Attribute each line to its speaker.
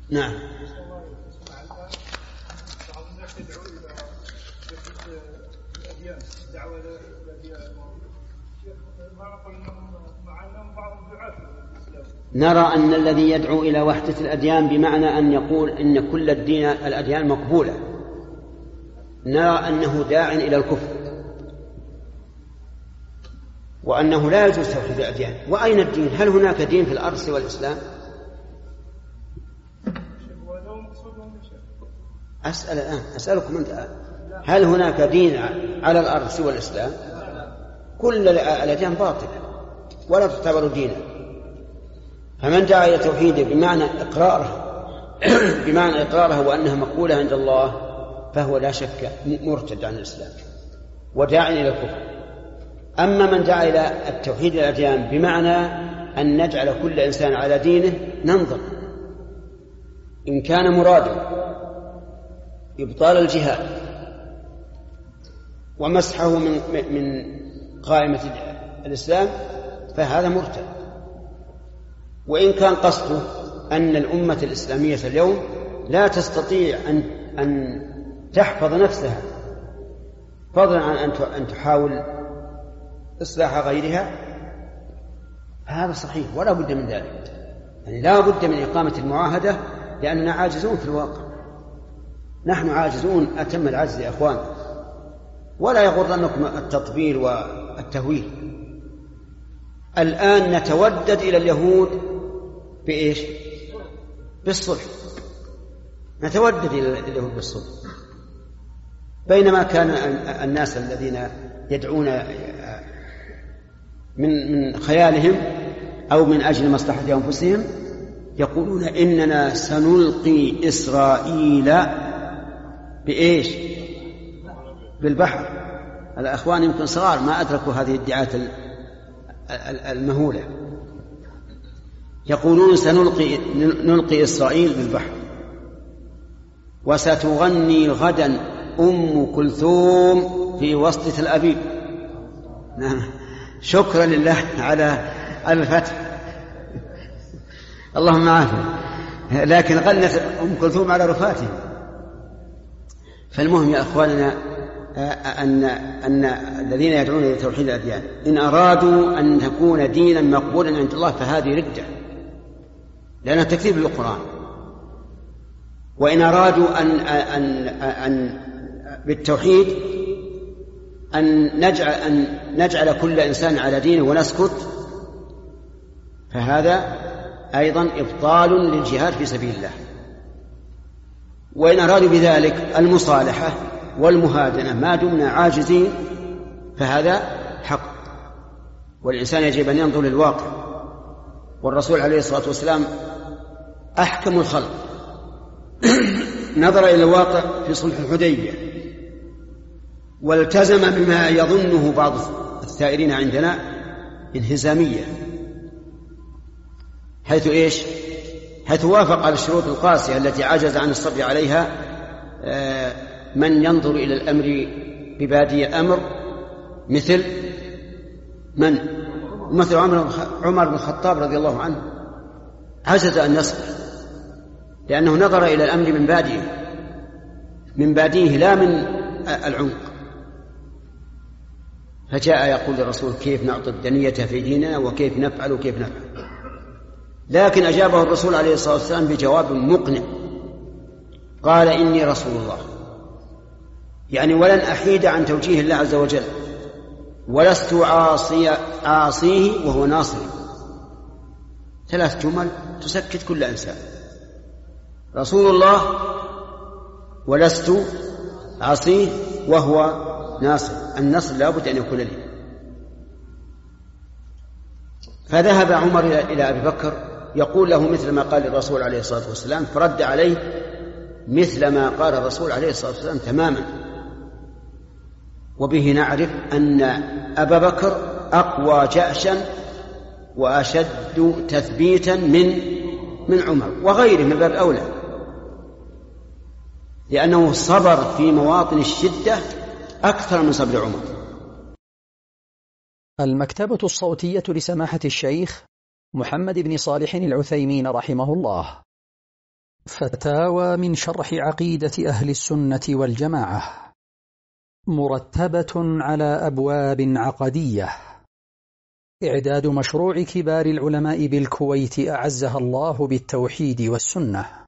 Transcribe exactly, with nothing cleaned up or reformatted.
Speaker 1: نعم.
Speaker 2: بعض الناس يدعو إلى الأديان دعوة الأديان ما أقول أنهم مع أنهم بعض الدعاة الإسلام.
Speaker 1: نرى أن الذي يدعو إلى وحدة الأديان بمعنى أن يقول إن كل الدين الأديان مقبولة، نرى أنه داع إلى الكفر وأنه لا يجوز توحيد الأديان. وأين الدين؟ هل هناك دين في الأرض سوى الإسلام؟ أسأل الآن أسألكم أنت الآن، هل هناك دين على الأرض سوى الإسلام؟ كل الأديان باطلة ولا تعتبر دينا. فمن دعا إلى توحيده بمعنى إقراره بمعنى إقراره وأنها مقبولة عند الله فهو لا شك مرتد عن الإسلام وداع إلى الكفر. أما من دعا إلى التوحيد الأديان بمعنى أن نجعل كل إنسان على دينه، ننظر إن كان مراده إبطال الجهاد ومسحه من من قائمة الإسلام فهذا مرتد. وإن كان قصده أن الأمة الإسلامية اليوم لا تستطيع أن أن تحفظ نفسها فضلا عن أن تحاول إصلاح غيرها، هذا صحيح ولا بد من ذلك. يعني لا بد من إقامة المعاهدة لأننا عاجزون في الواقع، نحن عاجزون أتم العجز يا أخوان. ولا يغرنكم التطبيل والتهويل. الآن نتودد إلى اليهود بإيش؟ بالصلح. نتودد إلى اليهود بالصلح، بينما كان الناس الذين يدعون من من خيالهم أو من أجل مصلحة أنفسهم يقولون إننا سنلقي إسرائيل بإيش؟ بالبحر. الأخوان يمكن صغار ما أدركوا هذه الادعاءات المهولة. يقولون سنلقي نلقي إسرائيل بالبحر وستغني غدا أم كلثوم في وسط تل أبيب. نعم، شكرا لله على الفتح، اللهم عافية. لكن غنت أم كلثوم على رفاته. فالمهم يا أخواننا أن أن الذين يدعون إلى توحيد الأديان إن أرادوا أن تكون دينا مقبولا عند الله فهذه ردة، لأنها تكذيب للقرآن. وإن أرادوا أن أن أن بالتوحيد أن نجعل أن نجعل كل إنسان على دينه ونسكت فهذا أيضا إبطال للجهاد في سبيل الله. وإن أرادوا بذلك المصالحة والمهادنة ما دمنا عاجزين فهذا حق. والإنسان يجب أن ينظر للواقع، والرسول عليه الصلاة والسلام أحكم الخلق نظر إلى الواقع في صلح الحديبية والتزم بما يظنه بعض الثائرين عندنا انهزامية، حيث إيش؟ حيث وافق على الشروط القاسية التي عجز عن الصبر عليها من ينظر إلى الأمر ببادي الأمر مثل من؟ مثل عمر بن الخطاب رضي الله عنه، عجز أن يصبر لأنه نظر إلى الأمر من باديه من باديه لا من العمق. فجاء يقول للرسول كيف نعطي الدنية في ديننا وكيف نفعل وكيف نفعل. لكن أجابه الرسول عليه الصلاة والسلام بجواب مقنع، قال إني رسول الله، يعني ولن أحيد عن توجيه الله عز وجل، ولست عاصي عاصيه وهو ناصري. ثلاث جمل تسكت كل إنسان: رسول الله، ولست عاصيه، وهو ناصر. النصر لا بد أن يكون لي. فذهب عمر إلى أبي بكر يقول له مثل ما قال الرسول عليه الصلاة والسلام، فرد عليه مثل ما قال الرسول عليه الصلاة والسلام تماما. وبه نعرف أن أبا بكر أقوى جأشا وأشد تثبيتا من من عمر وغيره من باب أولى، لأنه صبر في مواطن الشدة أكثر من صبر عمر.
Speaker 3: المكتبة الصوتية لسماحة الشيخ محمد بن صالح العثيمين رحمه الله. فتاوى من شرح عقيدة أهل السنة والجماعة، مرتبة على أبواب عقدية. إعداد مشروع كبار العلماء بالكويت أعزها الله بالتوحيد والسنة.